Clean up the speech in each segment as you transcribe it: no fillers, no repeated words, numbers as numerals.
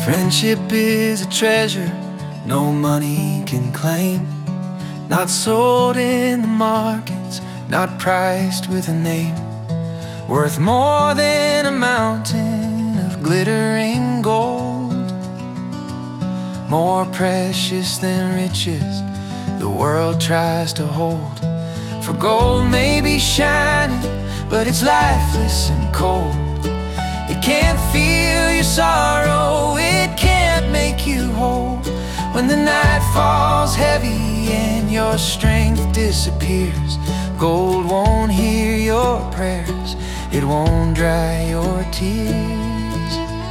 Friendship is a treasure no money can claim, not sold in the markets, not priced with a name. Worth more than a mountain of glittering gold, more precious than riches the world tries to hold. For gold may be shining, but it's lifeless and cold. It can't feel your sorrow, it can't make you whole. When the night falls heavy and your strength disappears, gold won't hear your prayers, it won't dry your tears.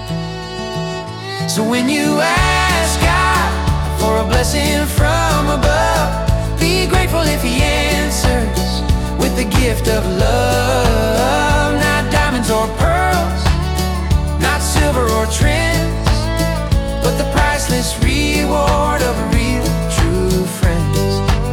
So when you ask God for a blessing from above, be grateful if He answers with the gift of love. Not diamonds or pearls, not silver or trends, but the priceless reward of real, true friends.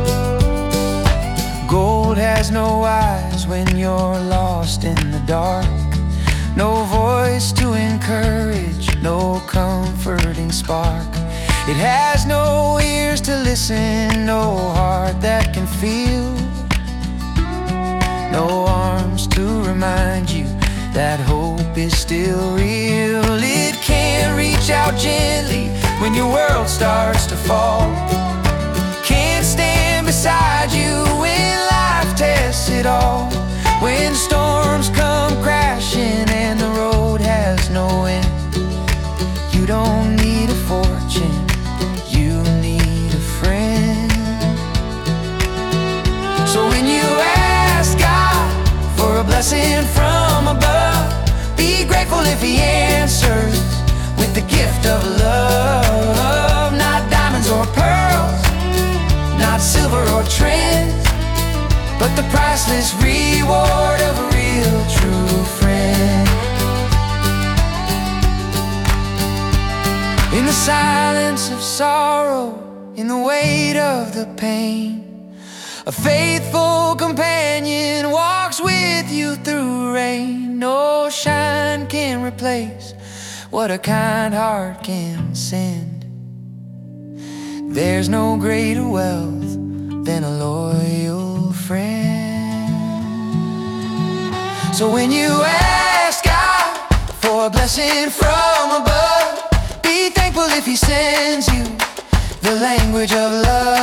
Gold has no eyes when you're lost in the dark, no voice to encourage, no comforting spark. It has no ears to listen, no heart that can feel, no arms to remind you that hope is still real. It can't reach out gently when your world starts to fall, can't stand beside you when life tests it all. When storms come crashing and the road has no end, you don't need a fortune, you need a friend. So when you ask God for a blessing from above, be grateful if He answers with the gift of love. Not diamonds or pearls, not silver or trends, but the priceless reward of a real true friend. In the silence of sorrow, in the weight of the pain, a faithful companion walks with you through rain. No shine can replace what a kind heart can send. There's no greater wealth than a loyal friend. So when you ask God for a blessing from above, be thankful if He sends you the language of love.